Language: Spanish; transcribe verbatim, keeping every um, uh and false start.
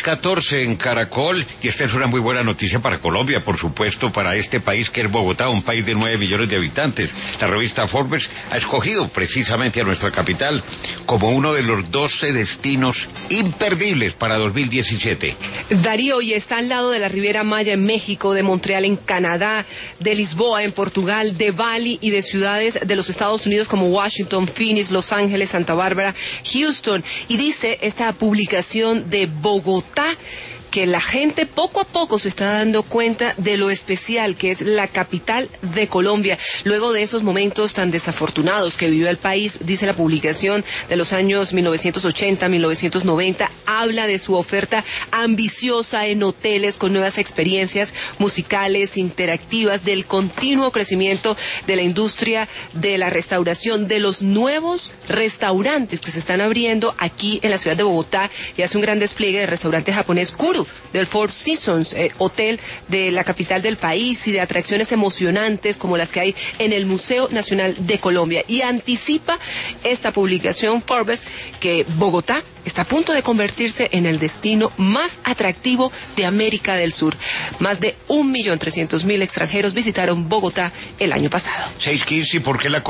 catorce en Caracol, y esta es una muy buena noticia para Colombia, por supuesto, para este país que es Bogotá, un país de nueve millones de habitantes. La revista Forbes ha escogido precisamente a nuestra capital como uno de los doce destinos imperdibles para dos mil diecisiete. Darío, y está al lado de la Riviera Maya en México, de Montreal en Canadá, de Lisboa en Portugal, de Bali y de ciudades de los Estados Unidos como Washington, Phoenix, Los Ángeles, Santa Bárbara, Houston. Y dice esta publicación de Bogotá que la gente poco a poco se está dando cuenta de lo especial que es la capital de Colombia. Luego de esos momentos tan desafortunados que vivió el país, dice la publicación de los años mil novecientos ochenta, mil novecientos noventa, habla de su oferta ambiciosa en hoteles con nuevas experiencias musicales, interactivas, del continuo crecimiento de la industria de la restauración, de los nuevos restaurantes que se están abriendo aquí en la ciudad de Bogotá, y hace un gran despliegue del restaurante japonés Kuru, del Four Seasons, eh, hotel de la capital del país, y de atracciones emocionantes como las que hay en el Museo Nacional de Colombia. Y anticipa esta publicación Forbes que Bogotá está a punto de convertirse en el destino más atractivo de América del Sur. Más de un millón trescientos mil extranjeros visitaron Bogotá el año pasado. seis quince, ¿y por qué la